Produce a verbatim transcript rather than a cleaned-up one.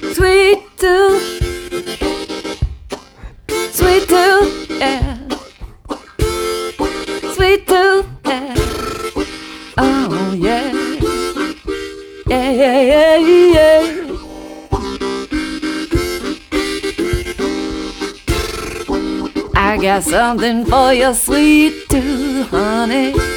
Sweet tooth, sweet tooth, yeah. Sweet tooth, yeah. Oh yeah, yeah, yeah, yeah, yeah. I got something for your sweet tooth, honey.